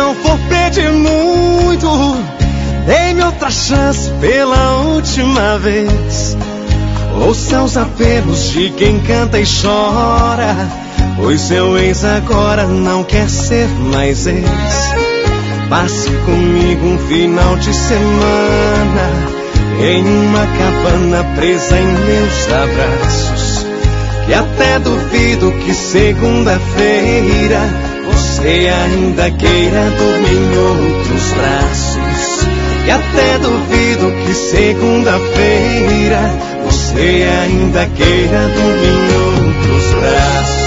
não for pedir muito, dê-me outra chance pela última vez. Ouça os apelos de quem canta e chora, pois seu ex agora não quer ser mais ex. Passe comigo um final de semana em uma cabana presa em meus abraços, e até duvido que segunda-feira você ainda queira dormir em outros braços. E até duvido que segunda-feira você ainda queira dormir em outros braços.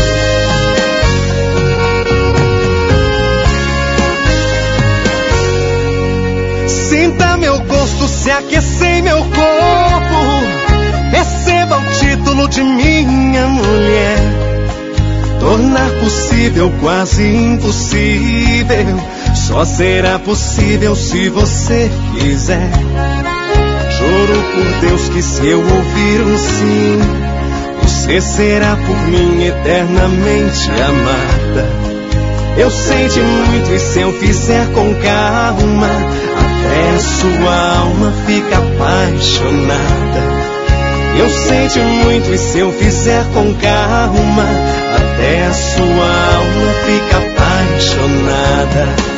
Sinta meu gosto se aquecer em meu corpo, receba o título de minha mulher. Tornar possível quase impossível só será possível se você quiser. Juro por Deus que se eu ouvir um sim, você será por mim eternamente amada. Eu sei de muito e se eu fizer com calma, até sua alma fica apaixonada. Eu sei de muito e se eu fizer com calma, até sua alma fica apaixonada.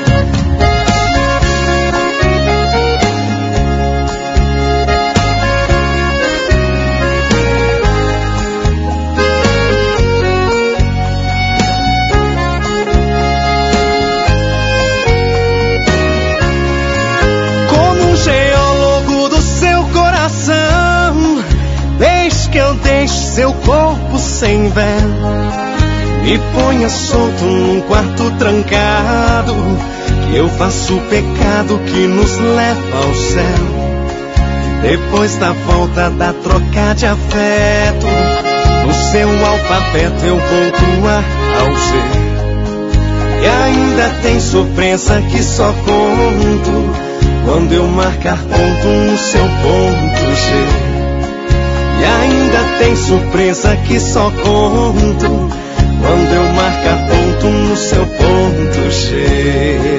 Seu corpo sem véu, me ponha solto num quarto trancado, que eu faço o pecado que nos leva ao céu. Depois da volta da troca de afeto, no seu alfabeto eu volto A ao Z. E ainda tem surpresa que só conto quando eu marcar ponto no seu ponto G. E ainda tem surpresa que só conto quando eu marcar ponto no seu ponto G.